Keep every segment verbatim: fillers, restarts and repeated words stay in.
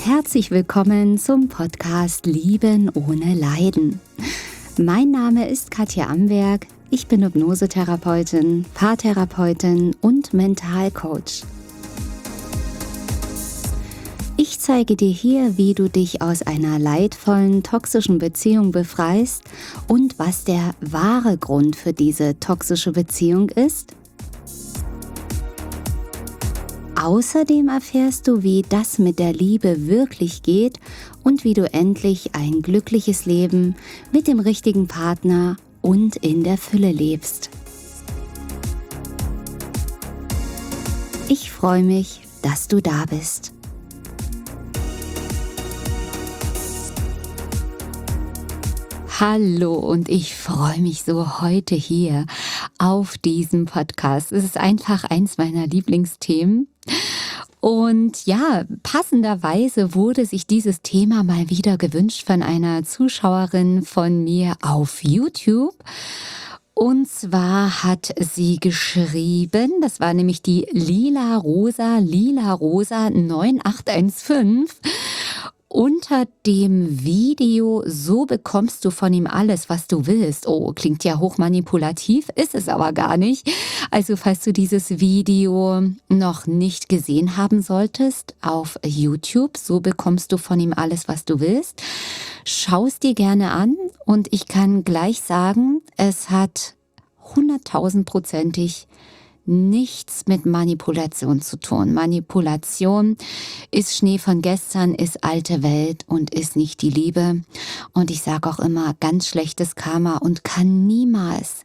Herzlich willkommen zum Podcast Lieben ohne Leiden. Mein Name ist Katja Amberg, ich bin Hypnosetherapeutin, Paartherapeutin und Mentalcoach. Ich zeige dir hier, wie du dich aus einer leidvollen, toxischen Beziehung befreist und was der wahre Grund für diese toxische Beziehung ist. Außerdem erfährst du, wie das mit der Liebe wirklich geht und wie du endlich ein glückliches Leben mit dem richtigen Partner und in der Fülle lebst. Ich freue mich, dass du da bist. Hallo und ich freue mich so heute hier auf diesem Podcast. Es ist einfach eins meiner Lieblingsthemen. Und ja, passenderweise wurde sich dieses Thema mal wieder gewünscht von einer Zuschauerin von mir auf YouTube. Und zwar hat sie geschrieben, das war nämlich die Lila Rosa, Lila Rosa neun acht eins fünf. Unter dem Video "So bekommst du von ihm alles, was du willst". Oh, klingt ja hochmanipulativ, ist es aber gar nicht. Also falls du dieses Video noch nicht gesehen haben solltest auf YouTube, "So bekommst du von ihm alles, was du willst", schau es dir gerne an und ich kann gleich sagen, es hat hunderttausendprozentig nichts mit Manipulation zu tun. Manipulation ist Schnee von gestern, ist alte Welt und ist nicht die Liebe. Und ich sage auch immer, ganz schlechtes Karma und kann niemals,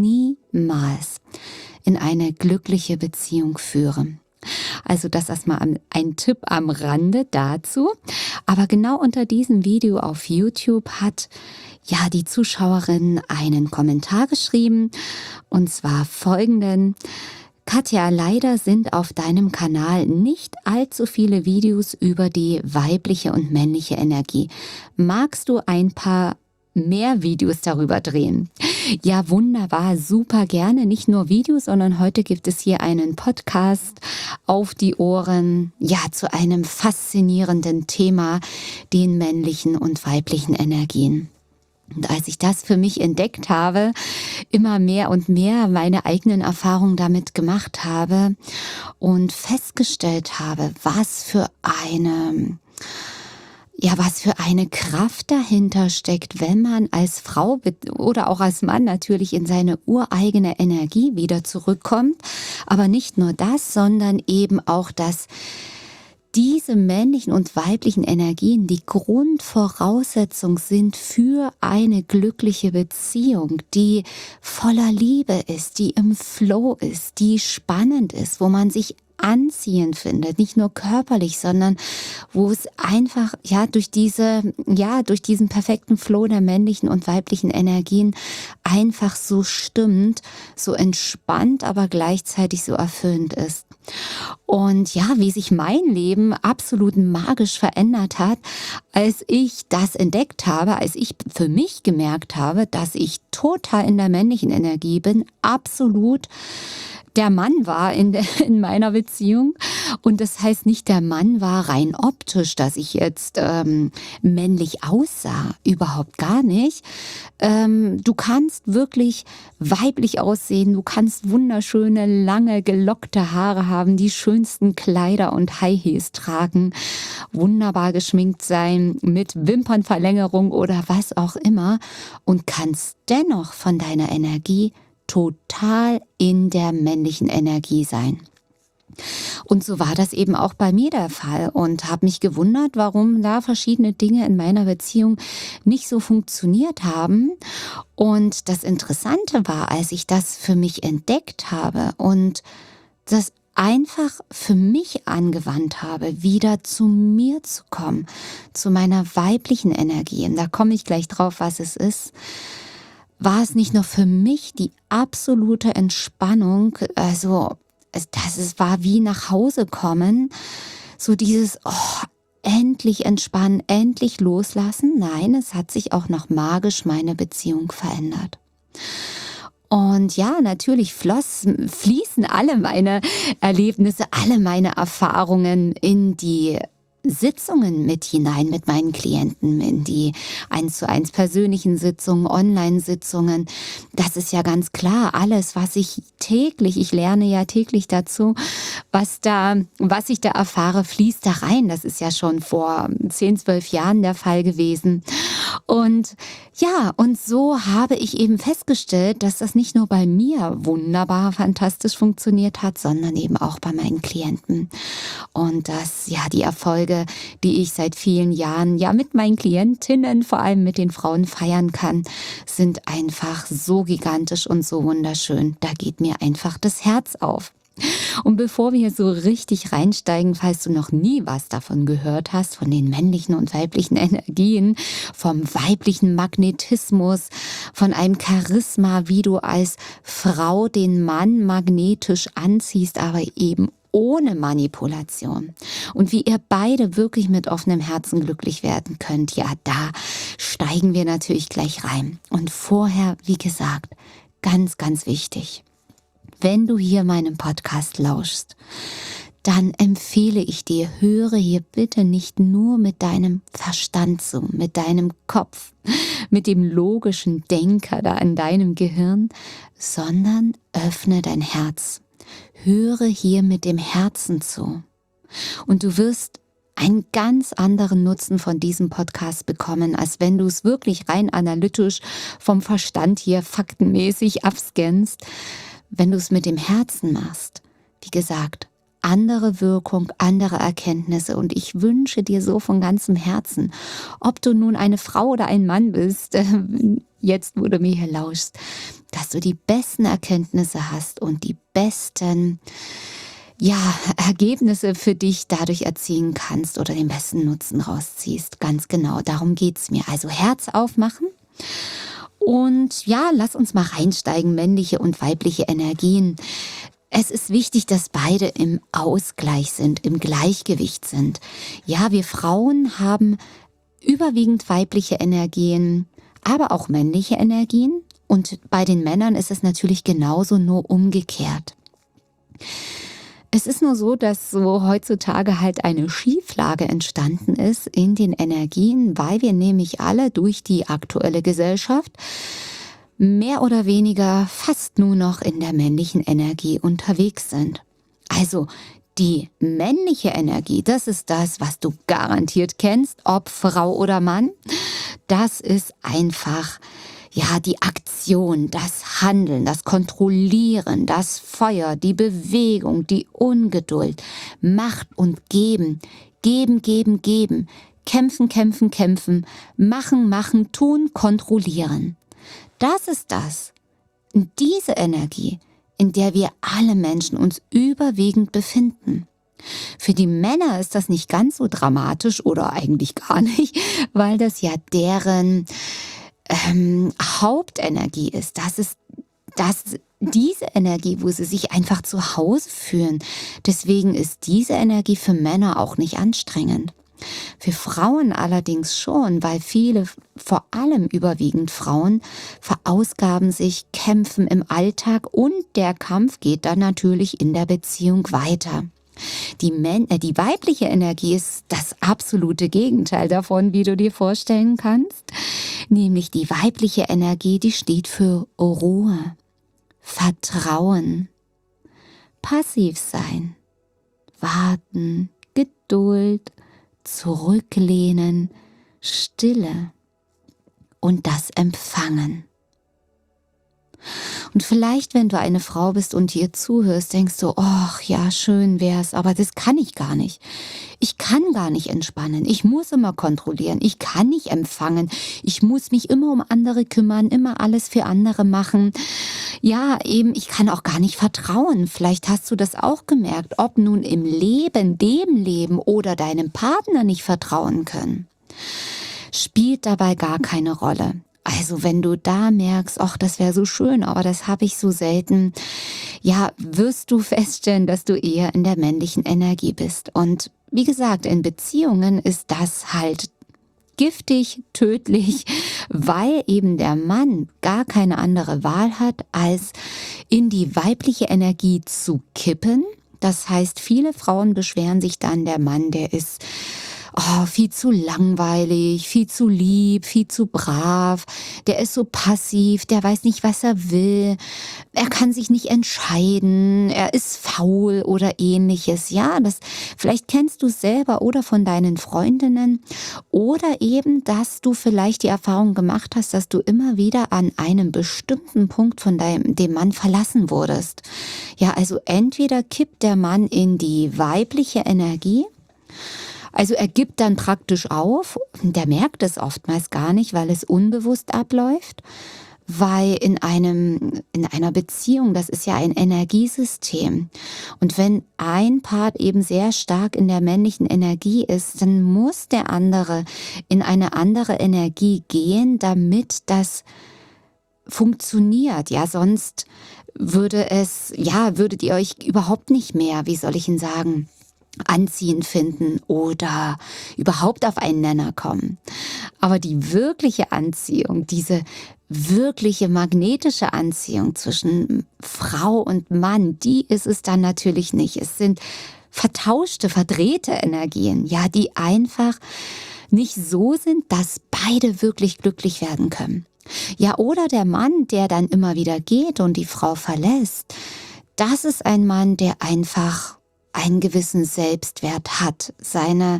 niemals in eine glückliche Beziehung führen. Also das erstmal ein Tipp am Rande dazu. Aber genau unter diesem Video auf YouTube hat ja die Zuschauerin einen Kommentar geschrieben und zwar folgenden: Katja, leider sind auf deinem Kanal nicht allzu viele Videos über die weibliche und männliche Energie. Magst du ein paar mehr Videos darüber drehen? Ja, wunderbar, super gerne. Nicht nur Videos, sondern heute gibt es hier einen Podcast auf die Ohren, ja, zu einem faszinierenden Thema, den männlichen und weiblichen Energien. Und als ich das für mich entdeckt habe, immer mehr und mehr meine eigenen Erfahrungen damit gemacht habe und festgestellt habe, was für eine Ja, was für eine Kraft dahinter steckt, wenn man als Frau oder auch als Mann natürlich in seine ureigene Energie wieder zurückkommt. Aber nicht nur das, sondern eben auch, dass diese männlichen und weiblichen Energien die Grundvoraussetzung sind für eine glückliche Beziehung, die voller Liebe ist, die im Flow ist, die spannend ist, wo man sich anziehend findet, nicht nur körperlich, sondern wo es einfach ja durch diese ja durch diesen perfekten Flow der männlichen und weiblichen Energien einfach so stimmt, so entspannt, aber gleichzeitig so erfüllend ist. Und ja, wie sich mein Leben absolut magisch verändert hat, als ich das entdeckt habe, als ich für mich gemerkt habe, dass ich total in der männlichen Energie bin, absolut der Mann war in, de, in meiner Beziehung. Und das heißt nicht, der Mann war rein optisch, dass ich jetzt ähm, männlich aussah. Überhaupt gar nicht. Ähm, du kannst wirklich weiblich aussehen. Du kannst wunderschöne, lange, gelockte Haare haben, die schönsten Kleider und High Heels tragen, wunderbar geschminkt sein, mit Wimpernverlängerung oder was auch immer und kannst dennoch von deiner Energie total in der männlichen Energie sein. Und so war das eben auch bei mir der Fall und habe mich gewundert, warum da verschiedene Dinge in meiner Beziehung nicht so funktioniert haben. Und das Interessante war, als ich das für mich entdeckt habe und das einfach für mich angewandt habe, wieder zu mir zu kommen, zu meiner weiblichen Energie. Und da komme ich gleich drauf, was es ist. War es nicht nur für mich die absolute Entspannung, also das es war wie nach Hause kommen, so dieses oh, endlich entspannen, endlich loslassen. Nein, es hat sich auch noch magisch meine Beziehung verändert. Und ja, natürlich floss, fließen alle meine Erlebnisse, alle meine Erfahrungen in die Sitzungen mit hinein mit meinen Klienten, in die eins zu eins persönlichen Sitzungen, Online-Sitzungen. Das ist ja ganz klar, alles, was ich täglich, ich lerne ja täglich dazu, was da, was ich da erfahre, fließt da rein. Das ist ja schon vor zehn, zwölf Jahren der Fall gewesen. Und ja, und so habe ich eben festgestellt, dass das nicht nur bei mir wunderbar, fantastisch funktioniert hat, sondern eben auch bei meinen Klienten. Und dass ja die Erfolge, die ich seit vielen Jahren ja mit meinen Klientinnen, vor allem mit den Frauen feiern kann, sind einfach so gigantisch und so wunderschön. Da geht mir einfach das Herz auf. Und bevor wir so richtig reinsteigen, falls du noch nie was davon gehört hast, von den männlichen und weiblichen Energien, vom weiblichen Magnetismus, von einem Charisma, wie du als Frau den Mann magnetisch anziehst, aber eben ohne Manipulation. Und wie ihr beide wirklich mit offenem Herzen glücklich werden könnt, ja, da steigen wir natürlich gleich rein. Und vorher, wie gesagt, ganz, ganz wichtig. Wenn du hier meinem Podcast lauschst, dann empfehle ich dir, höre hier bitte nicht nur mit deinem Verstand zu, mit deinem Kopf, mit dem logischen Denker da in deinem Gehirn, sondern öffne dein Herz. Höre hier mit dem Herzen zu. Und du wirst einen ganz anderen Nutzen von diesem Podcast bekommen, als wenn du es wirklich rein analytisch vom Verstand hier faktenmäßig abscannst. Wenn du es mit dem Herzen machst, wie gesagt, andere Wirkung, andere Erkenntnisse, und ich wünsche dir so von ganzem Herzen, ob du nun eine Frau oder ein Mann bist, jetzt wo du mir hier lauschst, dass du die besten Erkenntnisse hast und die besten ja, Ergebnisse für dich dadurch erzielen kannst oder den besten Nutzen rausziehst. Ganz genau, darum geht's mir. Also Herz aufmachen. Und ja, lass uns mal reinsteigen, männliche und weibliche Energien. Es ist wichtig, dass beide im Ausgleich sind, im Gleichgewicht sind. Ja, wir Frauen haben überwiegend weibliche Energien, aber auch männliche Energien. Und bei den Männern ist es natürlich genauso, nur umgekehrt. Es ist nur so, dass so heutzutage halt eine Schieflage entstanden ist in den Energien, weil wir nämlich alle durch die aktuelle Gesellschaft mehr oder weniger fast nur noch in der männlichen Energie unterwegs sind. Also die männliche Energie, das ist das, was du garantiert kennst, ob Frau oder Mann. Das ist einfach ja, die Aktion, das Handeln, das Kontrollieren, das Feuer, die Bewegung, die Ungeduld, Macht und Geben, geben, geben, geben, kämpfen, kämpfen, kämpfen, machen, machen, tun, kontrollieren. Das ist das, diese Energie, in der wir alle Menschen uns überwiegend befinden. Für die Männer ist das nicht ganz so dramatisch oder eigentlich gar nicht, weil das ja deren Ähm, Hauptenergie ist. Das ist das, diese Energie, wo sie sich einfach zu Hause fühlen. Deswegen ist diese Energie für Männer auch nicht anstrengend. Für Frauen allerdings schon, weil viele, vor allem überwiegend Frauen, verausgaben sich, kämpfen im Alltag und der Kampf geht dann natürlich in der Beziehung weiter. Die, Män- äh, die weibliche Energie ist das absolute Gegenteil davon, wie du dir vorstellen kannst. Nämlich die weibliche Energie, die steht für Ruhe, Vertrauen, passiv sein, warten, Geduld, zurücklehnen, Stille und das Empfangen. Und vielleicht, wenn du eine Frau bist und hier zuhörst, denkst du, ach ja, schön wär's, aber das kann ich gar nicht. Ich kann gar nicht entspannen. Ich muss immer kontrollieren. Ich kann nicht empfangen. Ich muss mich immer um andere kümmern, immer alles für andere machen. Ja, eben, ich kann auch gar nicht vertrauen. Vielleicht hast du das auch gemerkt, ob nun im Leben, dem Leben oder deinem Partner nicht vertrauen können. Spielt dabei gar keine Rolle. Also wenn du da merkst, ach, das wäre so schön, aber das habe ich so selten, ja, wirst du feststellen, dass du eher in der männlichen Energie bist. Und wie gesagt, in Beziehungen ist das halt giftig, tödlich, weil eben der Mann gar keine andere Wahl hat, als in die weibliche Energie zu kippen. Das heißt, viele Frauen beschweren sich dann, der Mann, der ist oh, viel zu langweilig, viel zu lieb, viel zu brav, der ist so passiv, der weiß nicht, was er will, er kann sich nicht entscheiden, er ist faul oder ähnliches. Ja, das vielleicht kennst du es selber oder von deinen Freundinnen oder eben, dass du vielleicht die Erfahrung gemacht hast, dass du immer wieder an einem bestimmten Punkt von deinem, dem Mann verlassen wurdest. Ja, also entweder kippt der Mann in die weibliche Energie, also er gibt dann praktisch auf, der merkt es oftmals gar nicht, weil es unbewusst abläuft, weil in einem, in einer Beziehung, das ist ja ein Energiesystem. Und wenn ein Part eben sehr stark in der männlichen Energie ist, dann muss der andere in eine andere Energie gehen, damit das funktioniert. Ja, sonst würde es, ja, würdet ihr euch überhaupt nicht mehr, wie soll ich ihn sagen, anziehend finden oder überhaupt auf einen Nenner kommen. Aber die wirkliche Anziehung, diese wirkliche magnetische Anziehung zwischen Frau und Mann, die ist es dann natürlich nicht. Es sind vertauschte, verdrehte Energien, ja, die einfach nicht so sind, dass beide wirklich glücklich werden können. Ja, oder der Mann, der dann immer wieder geht und die Frau verlässt, das ist ein Mann, der einfach einen gewissen Selbstwert hat, seine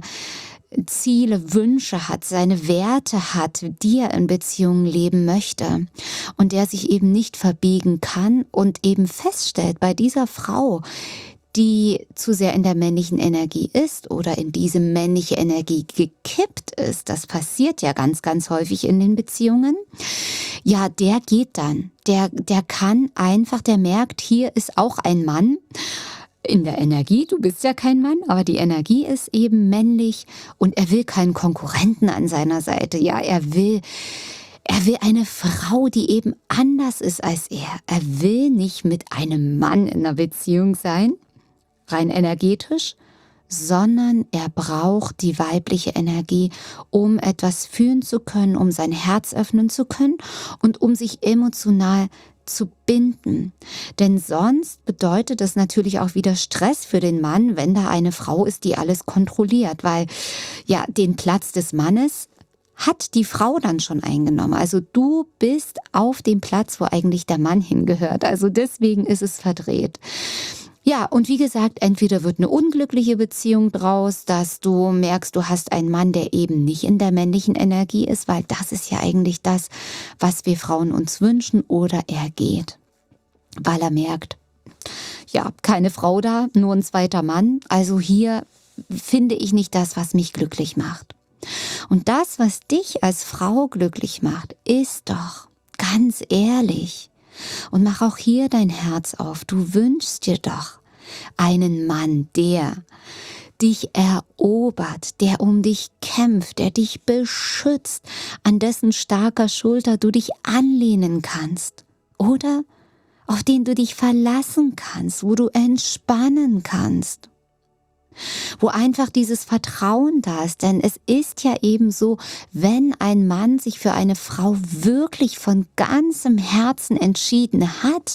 Ziele, Wünsche hat, seine Werte hat, die er in Beziehungen leben möchte und der sich eben nicht verbiegen kann und eben feststellt bei dieser Frau, die zu sehr in der männlichen Energie ist oder in diese männliche Energie gekippt ist, das passiert ja ganz, ganz häufig in den Beziehungen, ja, der geht dann, der, der kann einfach, der merkt, hier ist auch ein Mann, in der Energie, du bist ja kein Mann, aber die Energie ist eben männlich und er will keinen Konkurrenten an seiner Seite. Ja, er will, er will eine Frau, die eben anders ist als er. Er will nicht mit einem Mann in einer Beziehung sein, rein energetisch, sondern er braucht die weibliche Energie, um etwas fühlen zu können, um sein Herz öffnen zu können und um sich emotional zu binden. Denn sonst bedeutet das natürlich auch wieder Stress für den Mann, wenn da eine Frau ist, die alles kontrolliert, weil ja den Platz des Mannes hat die Frau dann schon eingenommen. Also du bist auf dem Platz, wo eigentlich der Mann hingehört. Also deswegen ist es verdreht. Ja, und wie gesagt, entweder wird eine unglückliche Beziehung draus, dass du merkst, du hast einen Mann, der eben nicht in der männlichen Energie ist, weil das ist ja eigentlich das, was wir Frauen uns wünschen, oder er geht, weil er merkt, ja, keine Frau da, nur ein zweiter Mann, also hier finde ich nicht das, was mich glücklich macht. Und das, was dich als Frau glücklich macht, ist doch, ganz ehrlich, und mach auch hier dein Herz auf. Du wünschst dir doch einen Mann, der dich erobert, der um dich kämpft, der dich beschützt, an dessen starker Schulter du dich anlehnen kannst. Oder auf den du dich verlassen kannst, wo du entspannen kannst. Wo einfach dieses Vertrauen da ist, denn es ist ja eben so, wenn ein Mann sich für eine Frau wirklich von ganzem Herzen entschieden hat,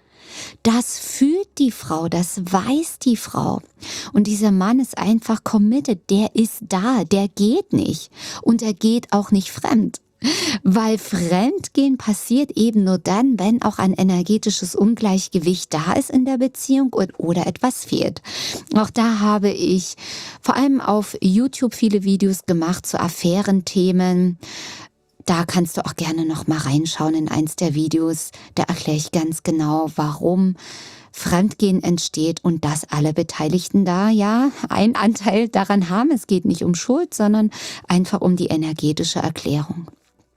das fühlt die Frau, das weiß die Frau. Und dieser Mann ist einfach committed, der ist da, der geht nicht und er geht auch nicht fremd. Weil Fremdgehen passiert eben nur dann, wenn auch ein energetisches Ungleichgewicht da ist in der Beziehung oder etwas fehlt. Auch da habe ich vor allem auf YouTube viele Videos gemacht zu Affärenthemen. Da kannst du auch gerne noch mal reinschauen in eins der Videos. Da erkläre ich ganz genau, warum Fremdgehen entsteht und dass alle Beteiligten da ja einen Anteil daran haben. Es geht nicht um Schuld, sondern einfach um die energetische Erklärung.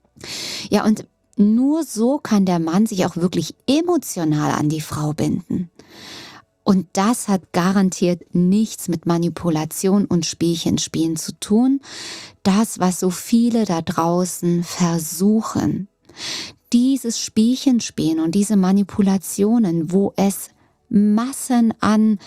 Ja, und nur so kann der Mann sich auch wirklich emotional an die Frau binden. Und das hat garantiert nichts mit Manipulation und Spielchenspielen zu tun. Das, was so viele da draußen versuchen. Dieses Spielchenspielen und diese Manipulationen, wo es Massen an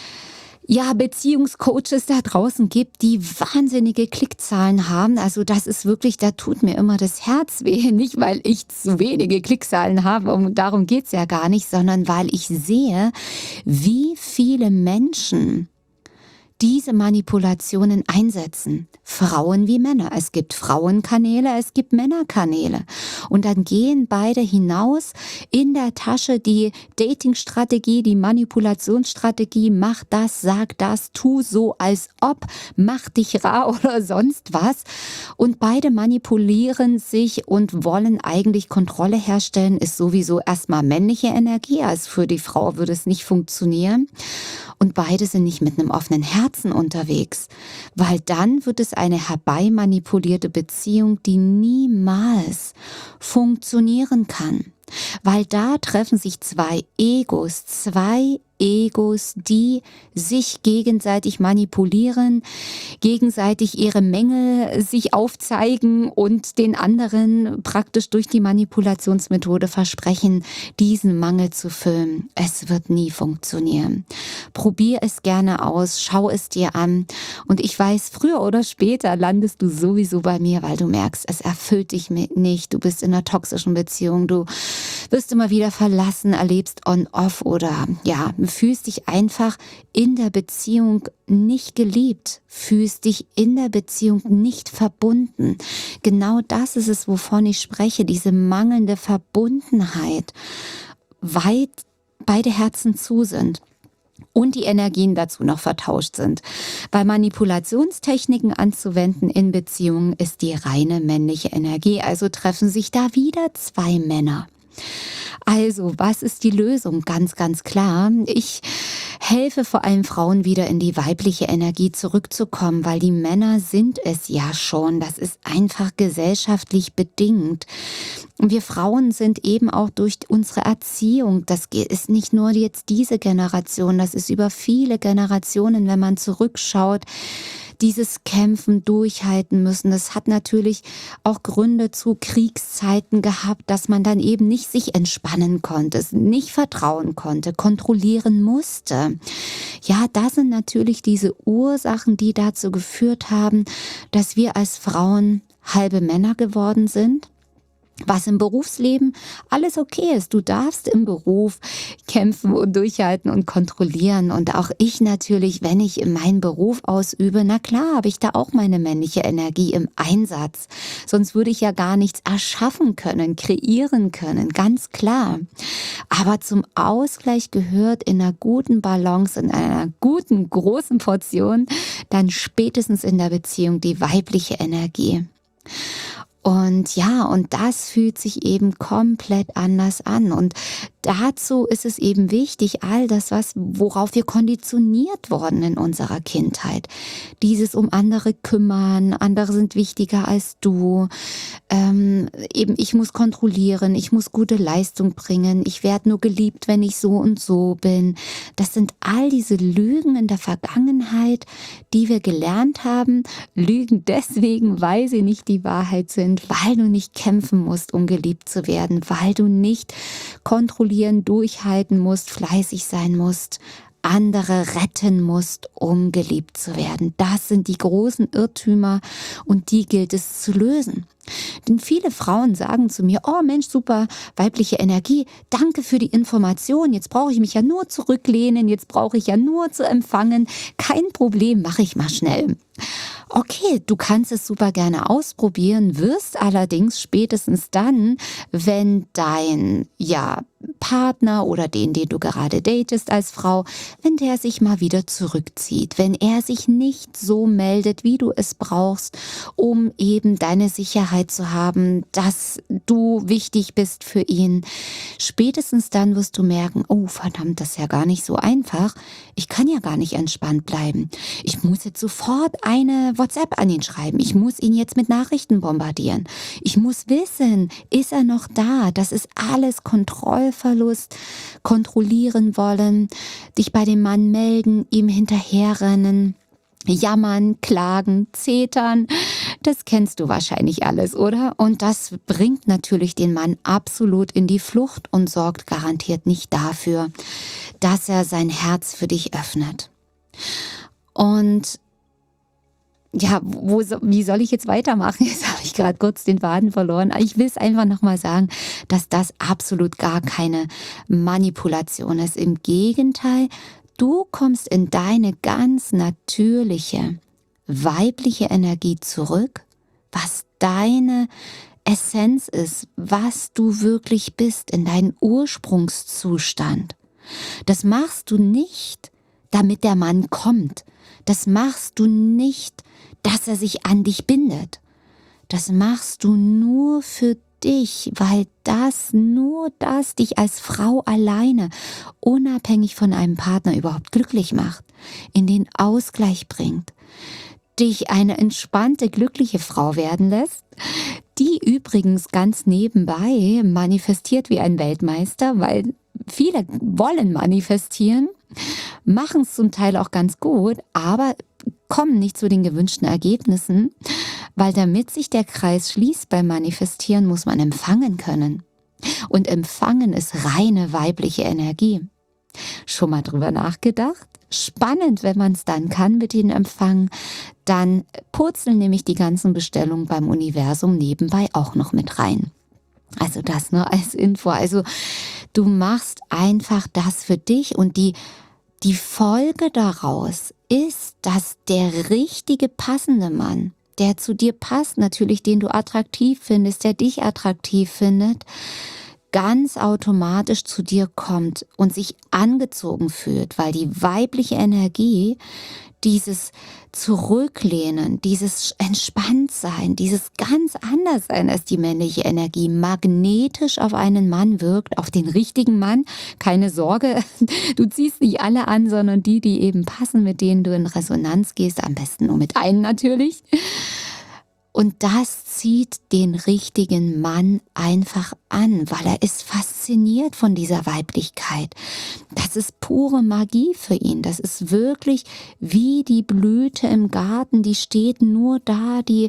ja, Beziehungscoaches da draußen gibt, die wahnsinnige Klickzahlen haben. Also das ist wirklich, da tut mir immer das Herz weh. Nicht, weil ich zu wenige Klickzahlen habe, und darum geht's ja gar nicht, sondern weil ich sehe, wie viele Menschen diese Manipulationen einsetzen. Frauen wie Männer. Es gibt Frauenkanäle, es gibt Männerkanäle. Und dann gehen beide hinaus, in der Tasche die Datingstrategie, die Manipulationsstrategie, mach das, sag das, tu so, als ob, mach dich rar oder sonst was. Und beide manipulieren sich und wollen eigentlich Kontrolle herstellen, ist sowieso erstmal männliche Energie, also für die Frau würde es nicht funktionieren. Und beide sind nicht mit einem offenen Herzen unterwegs, weil dann wird es eine herbeimanipulierte Beziehung, die niemals funktionieren kann. Weil da treffen sich zwei Egos, zwei Egos, die sich gegenseitig manipulieren, gegenseitig ihre Mängel sich aufzeigen und den anderen praktisch durch die Manipulationsmethode versprechen, diesen Mangel zu füllen. Es wird nie funktionieren. Probier es gerne aus, schau es dir an und ich weiß, früher oder später landest du sowieso bei mir, weil du merkst, es erfüllt dich nicht, du bist in einer toxischen Beziehung, du wirst immer wieder verlassen, erlebst on-off oder ja, fühlst dich einfach in der Beziehung nicht geliebt, fühlst dich in der Beziehung nicht verbunden. Genau das ist es, wovon ich spreche, diese mangelnde Verbundenheit, weit beide Herzen zu sind. Und die Energien dazu noch vertauscht sind. Weil Manipulationstechniken anzuwenden in Beziehungen ist die reine männliche Energie, also treffen sich da wieder zwei Männer. Also, was ist die Lösung? Ganz, ganz klar. Ich helfe vor allem Frauen wieder in die weibliche Energie zurückzukommen, weil die Männer sind es ja schon. Das ist einfach gesellschaftlich bedingt. Wir Frauen sind eben auch durch unsere Erziehung, das ist nicht nur jetzt diese Generation, das ist über viele Generationen, wenn man zurückschaut, dieses Kämpfen, durchhalten müssen. Das hat natürlich auch Gründe zu Kriegszeiten gehabt, dass man dann eben nicht sich entspannen konnte, nicht vertrauen konnte, kontrollieren musste. Ja, das sind natürlich diese Ursachen, die dazu geführt haben, dass wir als Frauen halbe Männer geworden sind. Was im Berufsleben alles okay ist. Du darfst im Beruf kämpfen und durchhalten und kontrollieren. Und auch ich natürlich, wenn ich meinen Beruf ausübe, na klar, habe ich da auch meine männliche Energie im Einsatz. Sonst würde ich ja gar nichts erschaffen können, kreieren können, ganz klar. Aber zum Ausgleich gehört in einer guten Balance, in einer guten, großen Portion, dann spätestens in der Beziehung die weibliche Energie. Und ja, und das fühlt sich eben komplett anders an. Und dazu ist es eben wichtig, all das, was, worauf wir konditioniert worden in unserer Kindheit. Dieses um andere kümmern, andere sind wichtiger als du. Ähm, eben, ich muss kontrollieren, ich muss gute Leistung bringen, ich werde nur geliebt, wenn ich so und so bin. Das sind all diese Lügen in der Vergangenheit, die wir gelernt haben. Lügen deswegen, weil sie nicht die Wahrheit sind, weil du nicht kämpfen musst, um geliebt zu werden, weil du nicht kontrollieren, durchhalten musst, fleißig sein musst, andere retten musst, um geliebt zu werden. Das sind die großen Irrtümer und die gilt es zu lösen. Denn viele Frauen sagen zu mir, oh Mensch, super, weibliche Energie, danke für die Information, jetzt brauche ich mich ja nur zurücklehnen, jetzt brauche ich ja nur zu empfangen, kein Problem, mache ich mal schnell. Okay, du kannst es super gerne ausprobieren, wirst allerdings spätestens dann, wenn dein ja, Partner oder den, den du gerade datest als Frau, wenn der sich mal wieder zurückzieht, wenn er sich nicht so meldet, wie du es brauchst, um eben deine Sicherheit zu haben, dass du wichtig bist für ihn. Spätestens dann wirst du merken, oh verdammt, das ist ja gar nicht so einfach. Ich kann ja gar nicht entspannt bleiben. Ich muss jetzt sofort eine WhatsApp an ihn schreiben. Ich muss ihn jetzt mit Nachrichten bombardieren. Ich muss wissen, ist er noch da? Das ist alles Kontrollverlust, kontrollieren wollen, dich bei dem Mann melden, ihm hinterherrennen, jammern, klagen, zetern. Das kennst du wahrscheinlich alles, oder? Und das bringt natürlich den Mann absolut in die Flucht und sorgt garantiert nicht dafür, dass er sein Herz für dich öffnet. Und ja, wo, wie soll ich jetzt weitermachen? Jetzt habe ich gerade kurz den Faden verloren. Ich will es einfach nochmal sagen, dass das absolut gar keine Manipulation ist. Im Gegenteil, Du kommst in deine ganz natürliche, weibliche Energie zurück, was deine Essenz ist, was du wirklich bist, in deinen Ursprungszustand. Das machst du nicht, damit der Mann kommt. Das machst du nicht, dass er sich an dich bindet. Das machst du nur für dich, weil das, nur das dich als Frau alleine, unabhängig von einem Partner überhaupt glücklich macht, in den Ausgleich bringt, dich eine entspannte, glückliche Frau werden lässt, die übrigens ganz nebenbei manifestiert wie ein Weltmeister, weil viele wollen manifestieren, machen es zum Teil auch ganz gut, aber kommen nicht zu den gewünschten Ergebnissen, weil damit sich der Kreis schließt beim Manifestieren, muss man empfangen können. Und empfangen ist reine weibliche Energie. Schon mal drüber nachgedacht? Spannend, wenn man es dann kann mit dem Empfang. Dann purzeln nämlich die ganzen Bestellungen beim Universum nebenbei auch noch mit rein. Also das nur als Info. Also du machst einfach das für dich und die, die Folge daraus ist, dass der richtige, passende Mann, der zu dir passt, natürlich den du attraktiv findest, der dich attraktiv findet, ganz automatisch zu dir kommt und sich angezogen fühlt, weil die weibliche Energie, dieses Zurücklehnen, dieses Entspanntsein, dieses ganz anders sein als die männliche Energie, magnetisch auf einen Mann wirkt, auf den richtigen Mann. Keine Sorge, du ziehst nicht alle an, sondern die, die eben passen, mit denen du in Resonanz gehst, am besten nur mit einem natürlich. Und das zieht den richtigen Mann einfach an, weil er ist fasziniert von dieser Weiblichkeit. Das ist pure Magie für ihn. Das ist wirklich wie die Blüte im Garten, die steht nur da, die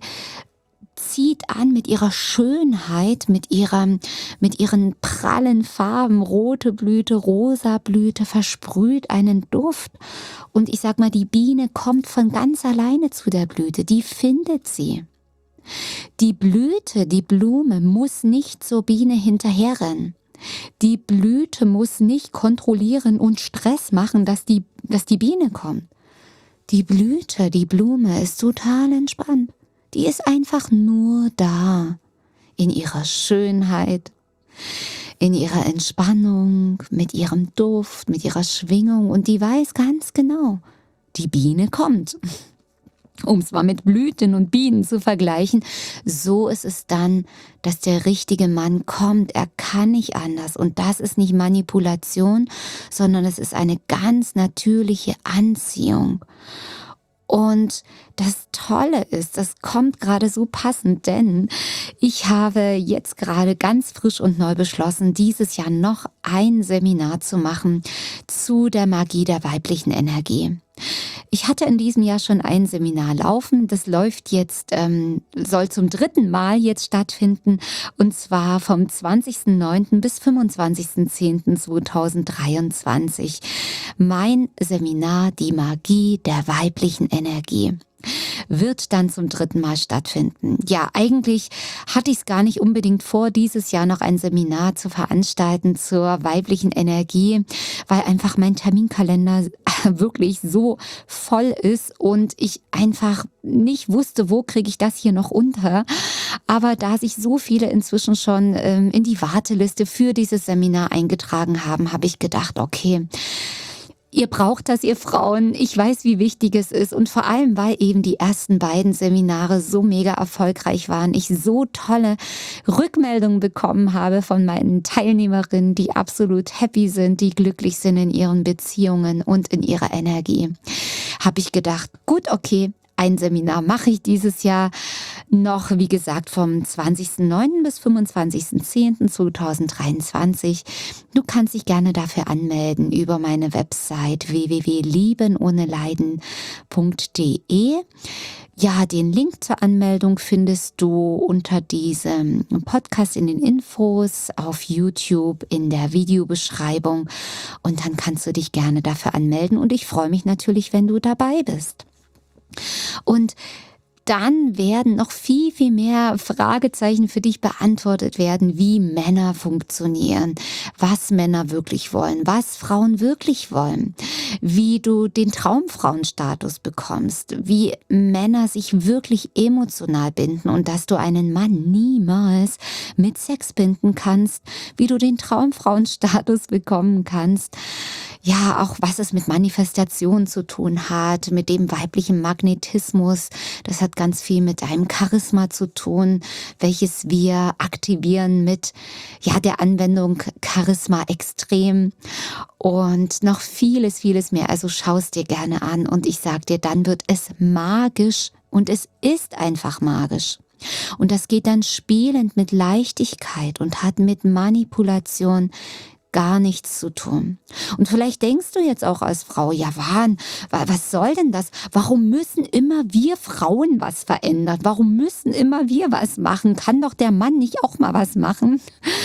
zieht an mit ihrer Schönheit, mit ihrem, mit ihren prallen Farben, rote Blüte, rosa Blüte, versprüht einen Duft. Und ich sag mal, die Biene kommt von ganz alleine zu der Blüte, die findet sie. Die Blüte, die Blume muss nicht zur Biene hinterherrennen. Die Blüte muss nicht kontrollieren und Stress machen, dass die, dass die Biene kommt. Die Blüte, die Blume ist total entspannt. Die ist einfach nur da, in ihrer Schönheit, in ihrer Entspannung, mit ihrem Duft, mit ihrer Schwingung und die weiß ganz genau, die Biene kommt. Um es mal mit Blüten und Bienen zu vergleichen, so ist es dann, dass der richtige Mann kommt. Er kann nicht anders. Und das ist nicht Manipulation, sondern es ist eine ganz natürliche Anziehung. Und das Tolle ist, das kommt gerade so passend, denn ich habe jetzt gerade ganz frisch und neu beschlossen, dieses Jahr noch ein Seminar zu machen zu der Magie der weiblichen Energie. Ich hatte in diesem Jahr schon ein Seminar laufen. Das läuft jetzt, ähm, soll zum dritten Mal jetzt stattfinden. Und zwar vom zwanzigsten neunten bis fünfundzwanzigsten zehnten zweitausenddreiundzwanzig. Mein Seminar, die Magie der weiblichen Energie, wird dann zum dritten Mal stattfinden. Ja, eigentlich hatte ich es gar nicht unbedingt vor, dieses Jahr noch ein Seminar zu veranstalten zur weiblichen Energie, weil einfach mein Terminkalender wirklich so voll ist und ich einfach nicht wusste, wo kriege ich das hier noch unter. Aber da sich so viele inzwischen schon ähm, in die Warteliste für dieses Seminar eingetragen haben, habe ich gedacht, okay, ihr braucht das, ihr Frauen. Ich weiß, wie wichtig es ist. Und vor allem, weil eben die ersten beiden Seminare so mega erfolgreich waren. Ich so tolle Rückmeldungen bekommen habe von meinen Teilnehmerinnen, die absolut happy sind, die glücklich sind in ihren Beziehungen und in ihrer Energie. Habe ich gedacht, gut, okay, ein Seminar mache ich dieses Jahr noch, wie gesagt, vom zwanzigsten neunten bis fünfundzwanzigsten zehnten zweitausenddreiundzwanzig. Du kannst dich gerne dafür anmelden über meine Website w w w punkt lieben ohne leiden punkt d e. Ja, den Link zur Anmeldung findest du unter diesem Podcast in den Infos, auf YouTube, in der Videobeschreibung und dann kannst du dich gerne dafür anmelden und ich freue mich natürlich, wenn du dabei bist. Und dann werden noch viel, viel mehr Fragezeichen für dich beantwortet werden, wie Männer funktionieren, was Männer wirklich wollen, was Frauen wirklich wollen, wie du den Traumfrauenstatus bekommst, wie Männer sich wirklich emotional binden und dass du einen Mann niemals mit Sex binden kannst, wie du den Traumfrauenstatus bekommen kannst. Ja, auch was es mit Manifestation zu tun hat, mit dem weiblichen Magnetismus. Das hat ganz viel mit deinem Charisma zu tun, welches wir aktivieren mit ja, der Anwendung Charisma extrem und noch vieles, vieles mehr. Also schau es dir gerne an und ich sag dir, dann wird es magisch und es ist einfach magisch. Und das geht dann spielend mit Leichtigkeit und hat mit Manipulation gar nichts zu tun. Und vielleicht denkst du jetzt auch als Frau, ja Wahn, was soll denn das? Warum müssen immer wir Frauen was verändern? Warum müssen immer wir was machen? Kann doch der Mann nicht auch mal was machen?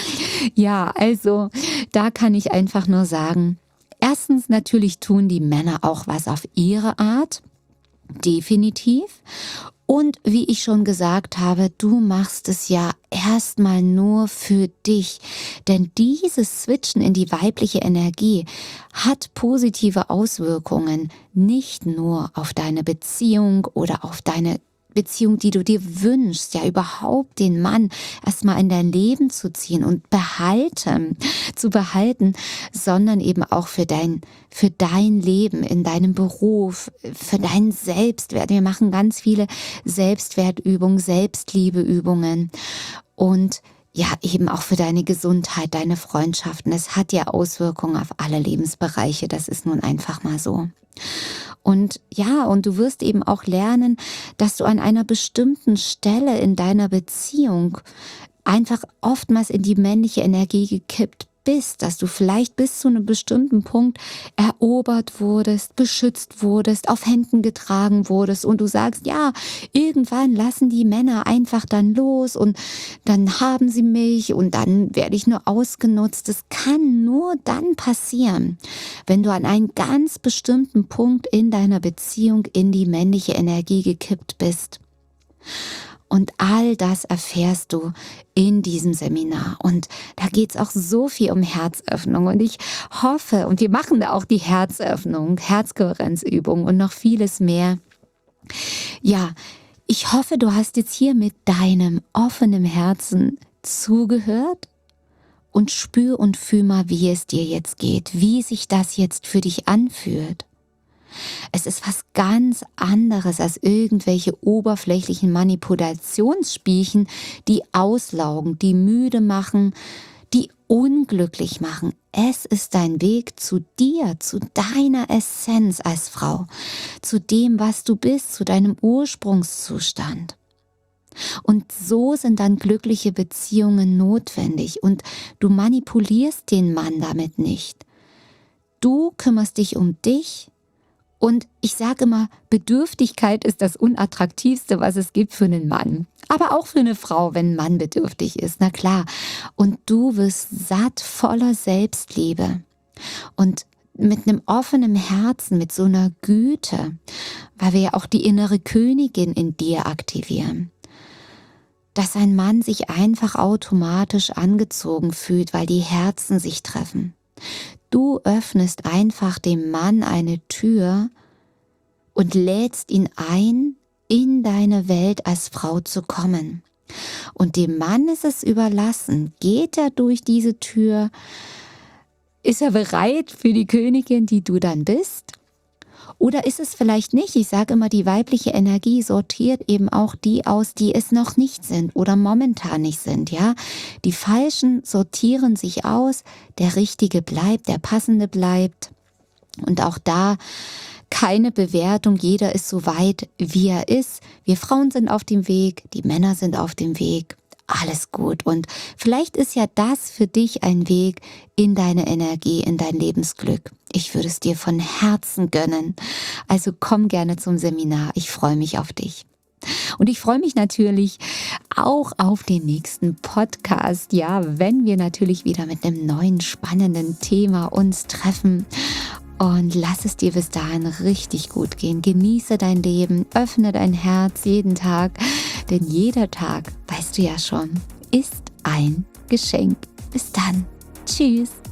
Ja, also da kann ich einfach nur sagen, erstens natürlich tun die Männer auch was auf ihre Art, definitiv. Und wie ich schon gesagt habe, du machst es ja erstmal nur für dich. Denn dieses Switchen in die weibliche Energie hat positive Auswirkungen, nicht nur auf deine Beziehung oder auf deine Beziehung, die du dir wünschst, ja überhaupt den Mann erstmal in dein Leben zu ziehen und behalten, zu behalten, sondern eben auch für dein, für dein Leben, in deinem Beruf, für deinen Selbstwert. Wir machen ganz viele Selbstwertübungen, Selbstliebeübungen und ja, eben auch für deine Gesundheit, deine Freundschaften. Es hat ja Auswirkungen auf alle Lebensbereiche, das ist nun einfach mal so. Und ja, und du wirst eben auch lernen, dass du an einer bestimmten Stelle in deiner Beziehung einfach oftmals in die männliche Energie gekippt bist, dass du vielleicht bis zu einem bestimmten Punkt erobert wurdest, beschützt wurdest, auf Händen getragen wurdest und du sagst, ja, irgendwann lassen die Männer einfach dann los und dann haben sie mich und dann werde ich nur ausgenutzt. Das kann nur dann passieren, wenn du an einen ganz bestimmten Punkt in deiner Beziehung in die männliche Energie gekippt bist. Und all das erfährst du in diesem Seminar. Und da geht es auch so viel um Herzöffnung. Und ich hoffe, und wir machen da auch die Herzöffnung, Herzkohärenzübung und noch vieles mehr. Ja, ich hoffe, du hast jetzt hier mit deinem offenen Herzen zugehört und spür und fühl mal, wie es dir jetzt geht, wie sich das jetzt für dich anfühlt. Es ist was ganz anderes als irgendwelche oberflächlichen Manipulationsspielchen, die auslaugen, die müde machen, die unglücklich machen. Es ist dein Weg zu dir, zu deiner Essenz als Frau, zu dem, was du bist, zu deinem Ursprungszustand. Und so sind dann glückliche Beziehungen notwendig und du manipulierst den Mann damit nicht. Du kümmerst dich um dich. Und ich sage immer, Bedürftigkeit ist das Unattraktivste, was es gibt für einen Mann. Aber auch für eine Frau, wenn ein Mann bedürftig ist, na klar. Und du wirst satt voller Selbstliebe. Und mit einem offenen Herzen, mit so einer Güte, weil wir ja auch die innere Königin in dir aktivieren. Dass ein Mann sich einfach automatisch angezogen fühlt, weil die Herzen sich treffen. Du öffnest einfach dem Mann eine Tür und lädst ihn ein, in deine Welt als Frau zu kommen. Und dem Mann ist es überlassen, geht er durch diese Tür, ist er bereit für die Königin, die du dann bist? Oder ist es vielleicht nicht? Ich sage immer, die weibliche Energie sortiert eben auch die aus, die es noch nicht sind oder momentan nicht sind, ja? Die Falschen sortieren sich aus, der Richtige bleibt, der Passende bleibt. Und auch da keine Bewertung, jeder ist so weit, wie er ist. Wir Frauen sind auf dem Weg, die Männer sind auf dem Weg. Alles gut. Und vielleicht ist ja das für dich ein Weg in deine Energie, in dein Lebensglück. Ich würde es dir von Herzen gönnen. Also komm gerne zum Seminar. Ich freue mich auf dich. Und ich freue mich natürlich auch auf den nächsten Podcast. Ja, wenn wir natürlich wieder mit einem neuen spannenden Thema uns treffen. und lass es dir bis dahin richtig gut gehen. Genieße dein Leben, öffne dein Herz jeden Tag, denn jeder Tag, weißt du ja schon, ist ein Geschenk. Bis dann. Tschüss.